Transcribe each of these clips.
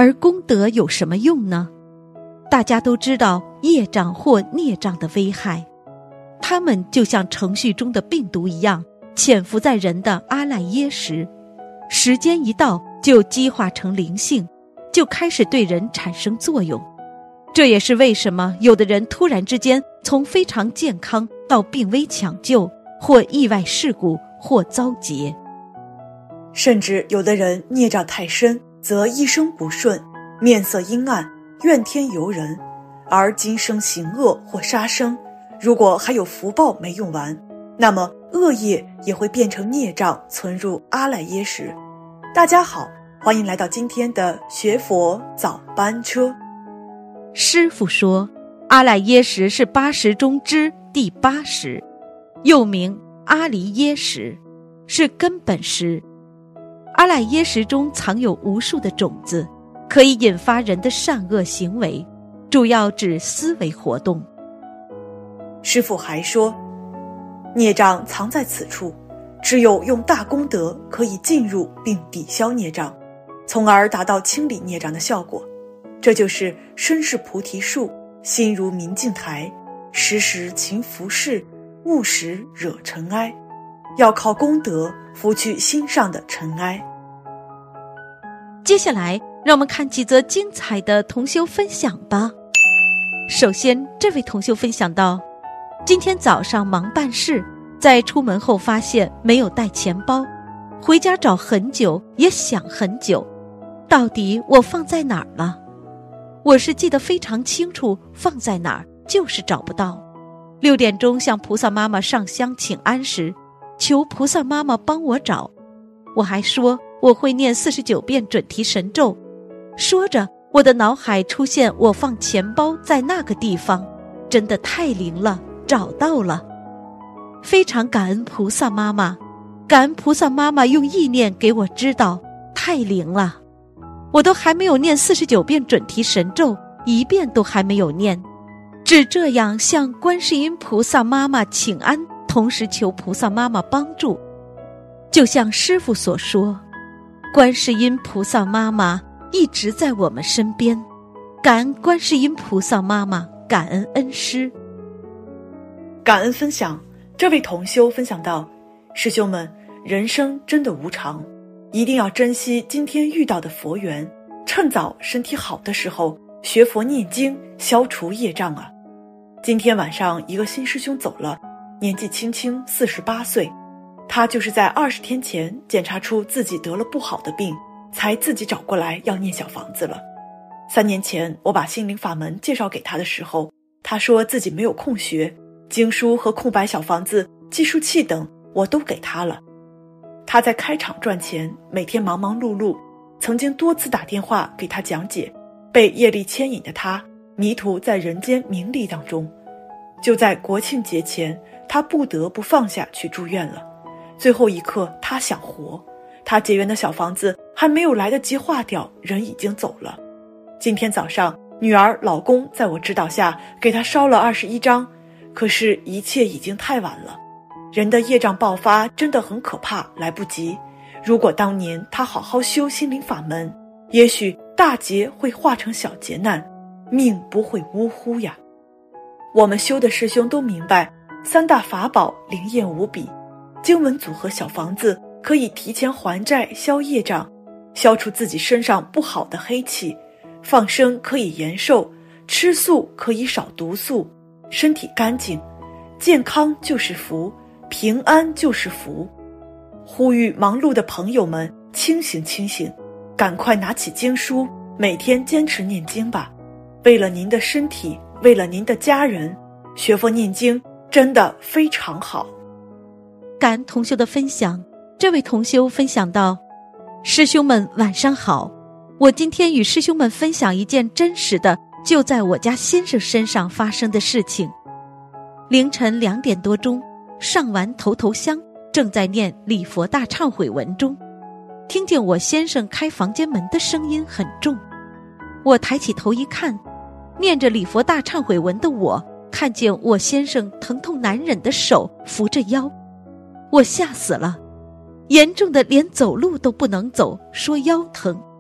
而功德有什么用呢？大家都知道业障或孽障的危害，它们就像程序中的病毒一样，潜伏在人的阿赖耶识，时间一到就激化成灵性，就开始对人产生作用。这也是为什么有的人突然之间从非常健康到病危抢救，或意外事故，或遭劫。 甚至有的人孽障太深，则一生不顺，面色阴暗，怨天尤人，而今生行恶或杀生，如果还有福报没用完，那么恶业也会变成孽障，存入阿赖耶识。大家好，欢迎来到今天的学佛早班车。 师父说，阿赖耶识是八识中之第八识，又名阿离耶识，是根本识。阿赖耶识中藏有无数的种子，可以引发人的善恶行为，主要指思维活动。 师父还说，孽障藏在此处，只有用大功德可以进入并抵消孽障，从而达到清理孽障的效果。这就是身是菩提树，心如明镜台，时时勤拂拭，勿使惹尘埃。要靠功德拂去心上的尘埃。 接下来让我们看几则精彩的同修分享吧。首先，这位同修分享到，今天早上忙办事，在出门后发现没有带钱包，回家找很久，也想很久，到底我放在哪儿了？我是记得非常清楚，放在哪儿就是找不到。6点钟向菩萨妈妈上香请安时，求菩萨妈妈帮我找。我还说我会念49遍准提神咒，说着我的脑海出现我放钱包在那个地方，真的太灵了，找到了。非常感恩菩萨妈妈，感恩菩萨妈妈用意念给我知道，太灵了。我都还没有念49遍准提神咒，1遍都还没有念，只这样向观世音菩萨妈妈请安，同时求菩萨妈妈帮助。就像师父所说，观世音菩萨妈妈一直在我们身边，感恩观世音菩萨妈妈，感恩恩师。 感恩分享，这位同修分享到，师兄们，人生真的无常，一定要珍惜今天遇到的佛缘，趁早身体好的时候学佛念经，消除业障啊。今天晚上一个新师兄走了，年纪轻轻48岁，他就是在20天前检查出自己得了不好的病，才自己找过来要念小房子了。3年前我把心灵法门介绍给他的时候，他说自己没有空学，经书和空白小房子、计数器等我都给他了。他在开厂赚钱，每天忙忙碌碌，曾经多次打电话给他讲解，被业力牵引的他迷途在人间名利当中。就在国庆节前，他不得不放下去住院了。最后一刻他想活，他结缘的小房子还没有来得及化掉，人已经走了。今天早上女儿老公在我指导下给他烧了21张，可是一切已经太晚了。人的业障爆发真的很可怕，来不及。如果当年他好好修心灵法门，也许大劫会化成小劫难，命不会呜呼呀。我们修的师兄都明白，3大法宝灵验无比，经文组合小房子可以提前还债消业障，消除自己身上不好的黑气，放生可以延寿，吃素可以少毒素，身体干净，健康就是福，平安就是福。呼吁忙碌的朋友们清醒清醒，赶快拿起经书，每天坚持念经吧。为了您的身体，为了您的家人，学佛念经真的非常好。 感恩同修的分享，这位同修分享到，师兄们晚上好，我今天与师兄们分享一件真实的就在我家先生身上发生的事情。凌晨2点多钟，上完头香，正在念礼佛大忏悔文中，听见我先生开房间门的声音很重。我抬起头一看，念着礼佛大忏悔文的我看见我先生疼痛难忍的手扶着腰，我吓死了，严重的连走路都不能走，说腰疼。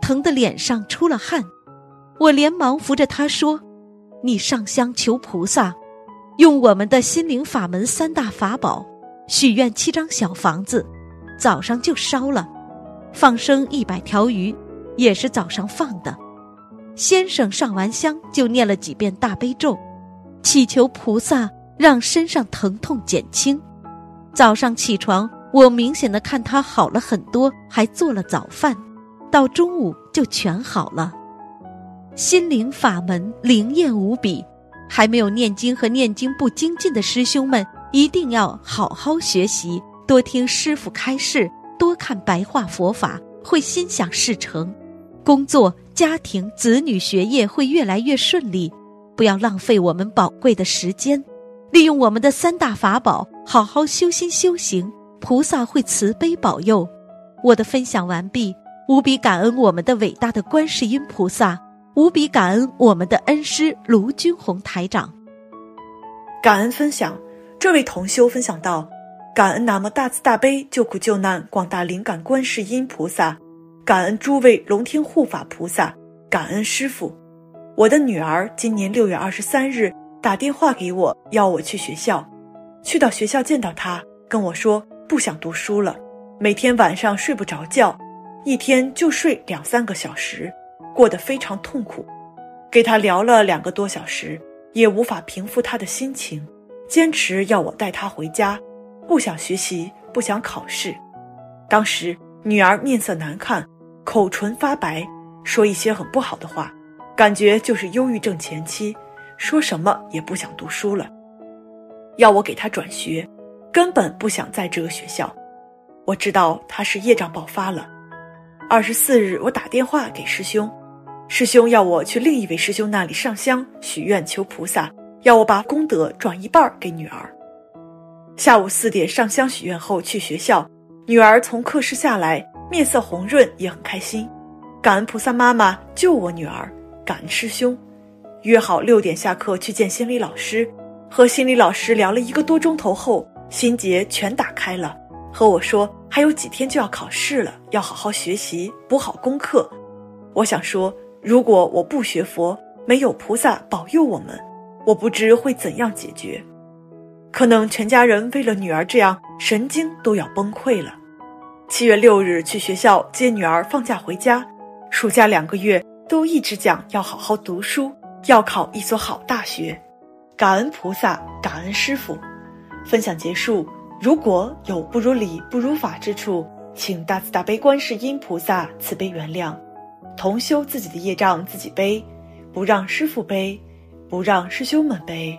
疼得脸上出了汗。我连忙扶着他说：“你上香求菩萨，用我们的心灵法门3大法宝，许愿7张小房子，早上就烧了，放生100条鱼，也是早上放的。先生上完香就念了几遍大悲咒，祈求菩萨让身上疼痛减轻。早上起床，我明显地看他好了很多，还做了早饭，到中午就全好了。心灵法门灵验无比，还没有念经和念经不精进的师兄们，一定要好好学习，多听师父开示，多看白话佛法，会心想事成，工作、家庭、子女学业会越来越顺利。不要浪费我们宝贵的时间，利用我们的3大法宝，好好修心修行，菩萨会慈悲保佑。我的分享完毕，无比感恩我们的伟大的观世音菩萨，无比感恩我们的恩师卢军红台长。 感恩分享，这位同修分享到：感恩南无大慈大悲救苦救难广大灵感观世音菩萨，感恩诸位龙天护法菩萨，感恩师父。我的女儿今年6月23日打电话给我，要我去学校。去到学校见到她，跟我说不想读书了，每天晚上睡不着觉，一天就睡2-3个小时，过得非常痛苦。给她聊了2个多小时，也无法平复她的心情，坚持要我带她回家，不想学习，不想考试。当时女儿面色难看，口唇发白，说一些很不好的话，感觉就是忧郁症前期，说什么也不想读书了，要我给她转学，根本不想在这个学校。我知道她是业障爆发了。24日我打电话给师兄，师兄要我去另一位师兄那里上香许愿求菩萨，要我把功德转一半给女儿。下午4点上香许愿后去学校，女儿从课室下来，面色红润，也很开心。感恩菩萨妈妈救我女儿，感恩师兄。约好6点下课去见心理老师，和心理老师聊了1个多钟头后，心结全打开了，和我说还有几天就要考试了，要好好学习，补好功课。我想说，如果我不学佛，没有菩萨保佑我们，我不知会怎样解决。可能全家人为了女儿这样，神经都要崩溃了。7月6日去学校接女儿放假回家，暑假2个月都一直讲要好好读书，要考一所好大学。感恩菩萨，感恩师父。分享结束，如果有不如理不如法之处，请大慈大悲观世音菩萨慈悲原谅。同修自己的业障自己背，不让师父背，不让师兄们背。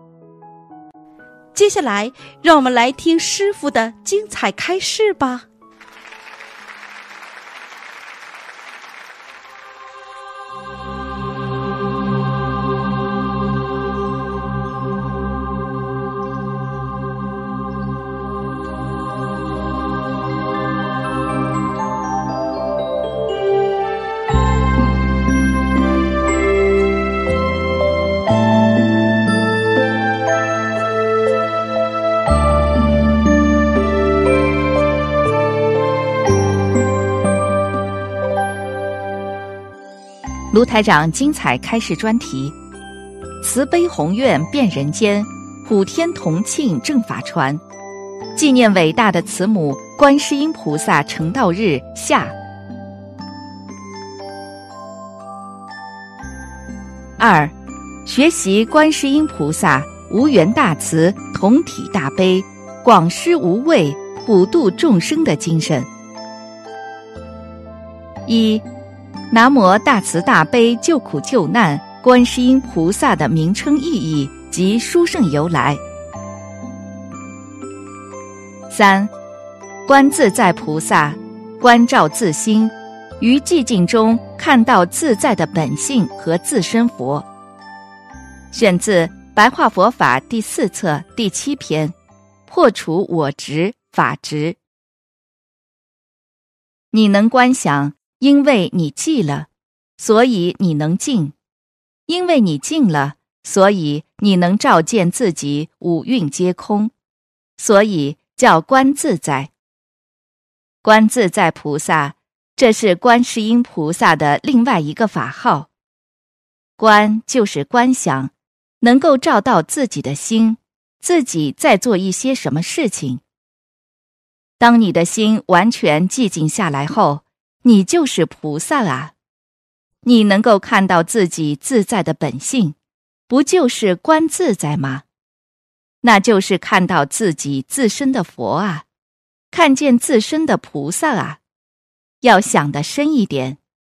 接下来让我们来听师父的精彩开示吧。 卢台长精彩开示专题：慈悲宏愿遍人间，普天同庆正法传。纪念伟大的慈母观世音菩萨成道日下。2. 学习观世音菩萨无缘大慈、同体大悲、广施无畏、普度众生的精神。1. 南无大慈大悲救苦救难观世音菩萨的名称意义及殊胜由来。3. 观自在菩萨，关照自心，于寂静中看到自在的本性和自身佛。选自白话佛法第4册第7篇，破除我执法执。你能观想，因为你寂了，所以你能静；因为你静了，所以你能照见自己五蕴皆空，所以叫观自在。观自在菩萨这是观世音菩萨的另外一个法号。观就是观想，能够照到自己的心，自己在做一些什么事情。当你的心完全寂静下来后，你就是菩萨啊。你能够看到自己自在的本性，不就是观自在吗？那就是看到自己自身的佛啊，看见自身的菩萨啊。要想得深一点。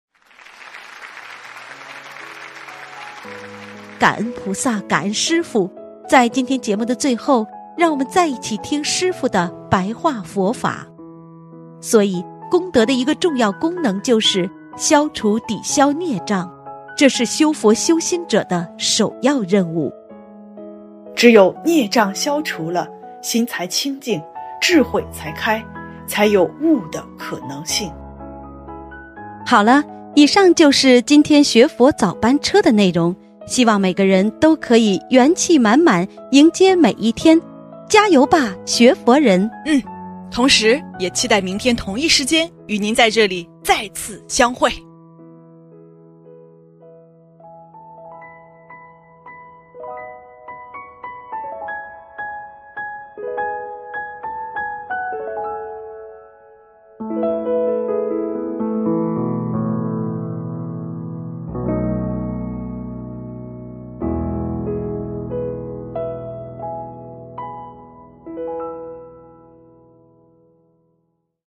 感恩菩萨，感恩师父。在今天节目的最后，让我们再一起听师父的白话佛法。所以功德的一个重要功能就是消除抵消孽障，这是修佛修心者的首要任务。 只有孽障消除了，心才清净，智慧才开，才有悟的可能性。 好了，以上就是今天学佛早班车的内容，希望每个人都可以元气满满迎接每一天，加油吧，学佛人！ 同时也期待明天同一时间与您在这里再次相会。